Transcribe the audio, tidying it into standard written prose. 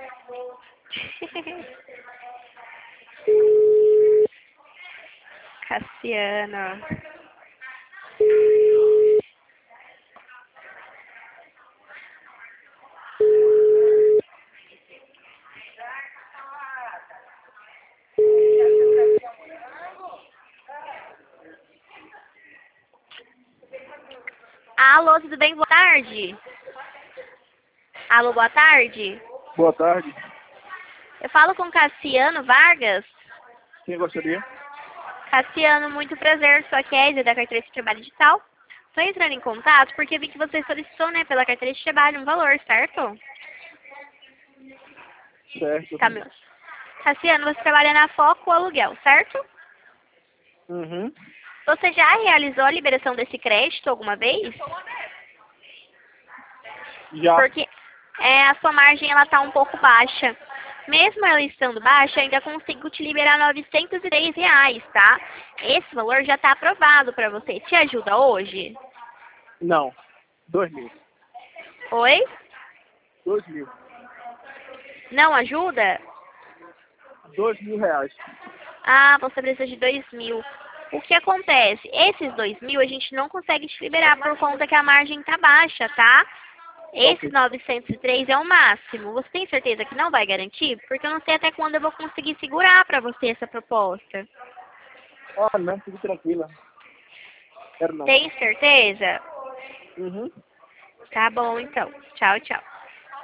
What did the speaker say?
Cassiano. Alô, tudo bem? Boa tarde. Alô, boa tarde. Boa tarde. Eu falo com Cassiano Vargas. Quem gostaria? Cassiano, muito prazer. Sou a Kézia, da Carteira de Trabalho Digital. Estou entrando em contato porque vi que você solicitou, né, pela Carteira de Trabalho um valor, certo? Certo. Tá, meu. Cassiano, você trabalha na Foco Aluguel, certo? Uhum. Você já realizou a liberação desse crédito alguma vez? Já. Porque a sua margem ela tá um pouco baixa. Mesmo ela estando baixa, ainda consigo te liberar R$ 903, tá? Esse valor já está aprovado para você. Te ajuda hoje? Não. 2.000. Oi? 2.000. Não ajuda? R$ 2.000. Ah, você precisa de 2.000. O que acontece? Esses 2.000 a gente não consegue te liberar por conta que a margem tá baixa, tá? Esse Ok. 903 é o máximo. Você tem certeza que não vai garantir? Porque eu não sei até quando eu vou conseguir segurar para você essa proposta. Ah, não. Fique tranquila. Quero não. Tem certeza? Uhum. Tá bom, então. Tchau, tchau.